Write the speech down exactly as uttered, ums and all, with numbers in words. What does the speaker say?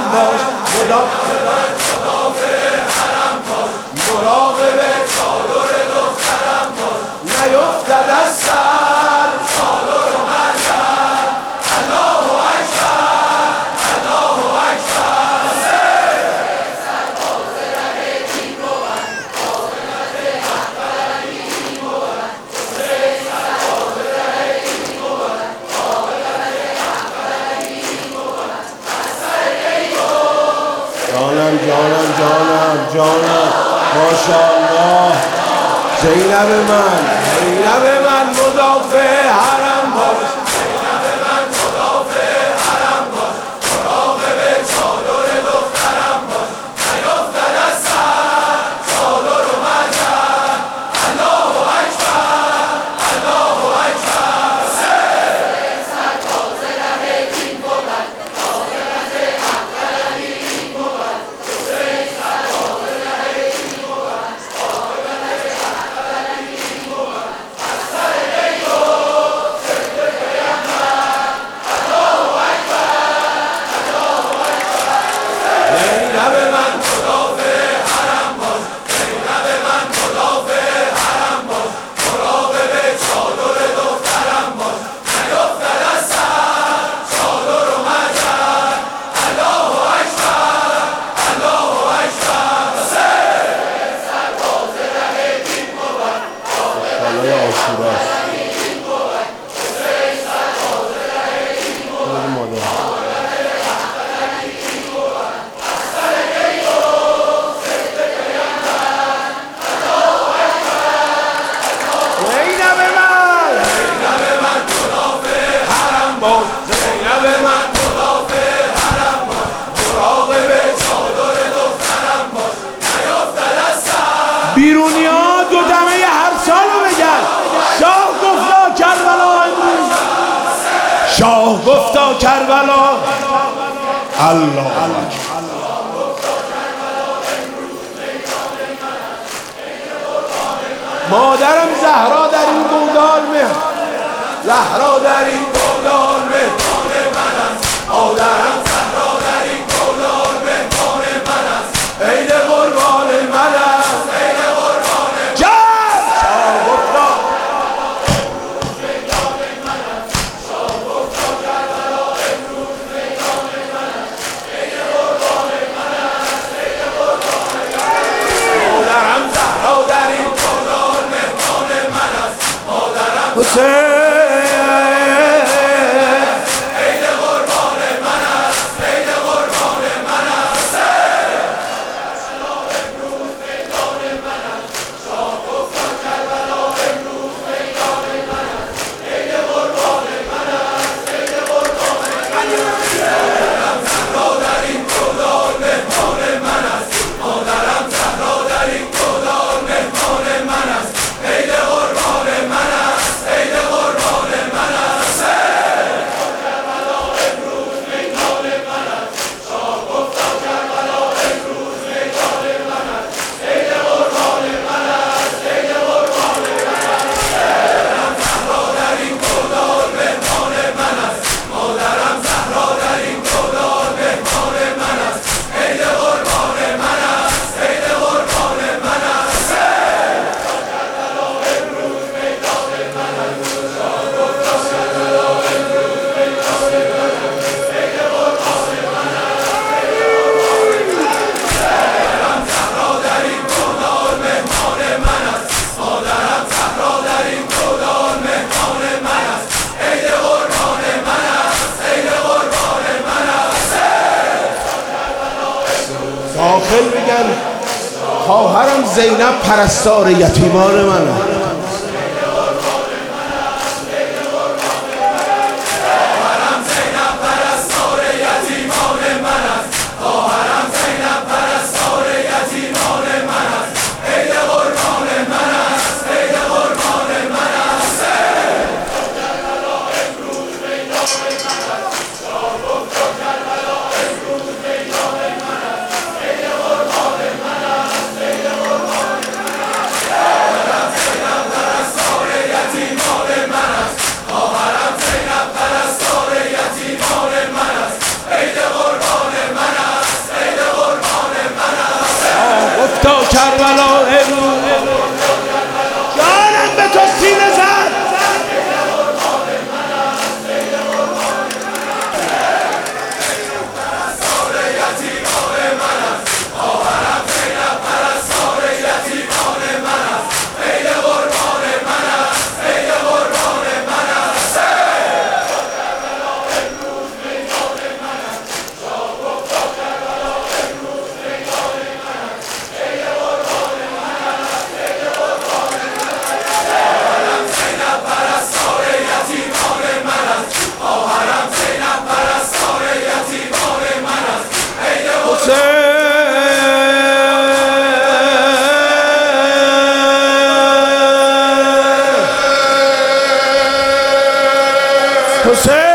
باش، مدافع حرم باش، مراقب چادر دخترم باش، نیفتد از سر چادر و مریم. الله اکبر، الله اکبر. سرباز ره دین بود، عاقبت حق پرستی بود. سرباز ره دین بود، عاقبت حق پرستی بود. جانم جانم جانم جانم ماشاءالله. زینب من، زینب من مدافع حرم باش، زینب من مدافع حرم باش، مراقب چادر دخترم باش، نیفتد از سر چادر و مریم. الله اکبر، الله اکبر. سرباز ره دین بود، عاقبت حق پرستی بود. سرباز ره دین بود، عاقبت حق پرستی بود. از سر دیو صدق پیامبر. الله اکبر، الله اکبر. زینب من مدافع حرم باش، زینب من مدافع حرم باش، مراقب چادر دخترم باش، نیفتد از سر چادر و مریم. الله اکبر، الله اکبر. سرباز ره دین بود، بالای آشوراست. زینب من، زینب من مدافع حرم باش، زینب من مدافع حرم باش، مراقب چادر دخترم باش، نیفتد از سر. بیرونیا دو دمه هر سالو بگن شاه گفتا کربلا امروز، شاه گفتا کربلا. الله اکبر. مادرم زهرا در این گودال مهر، زهرا در این گودال مهمان من است. مادرم زهرا در این گودال مهمان من است. عید قربان من است، عید قربان من. جان شاه گفتا شاه گفتا کربلا امروز میدان من است. عید قربان من است، عید قربان من. مادرم زهرا در این گودال مهمان من است. مادرم حسین عید قربان من است، عید قربان من است. امروز میدان من است. شاه گفتا کربلا امروز میدان من است. عید قربان من است، عید قربان من. مادرم زهرا در این گودال مهمان من است. مادرم زهرا در این گودال مهمان من است. عید قربان من است، عید قربان من است. کربلا امروز میدان من است. شاه گفتا کربلا امروز میدان من است. عید قربان من است، عید قربان من است. مادرم زهرا در این گودال مهمان من است. مادرم زهرا در این گودال مهمان من است. عید قربان من است، عید قربان من است. کربلا امروز میدان من است. شاه گفتا کربلا امروز میدان من است. عید قربان من است، عید قربان من. مادرم زهرا در این گودال مهمان من است. مادرم زهرا در این گودال مهمان من است. عید قربان من است، عید قربان من است. داخل بگن خواهرم زینب پرستار یتیمان من است. خواهرم زینب پرستار یتیمان من است. خواهرم زینب پرستار یتیمان من است. عید قربان من است، عید قربان من است. امروز میدان من است. شاه گفتا کربلا امروز میدان من است. عید قربان من است، عید قربان من است. আছে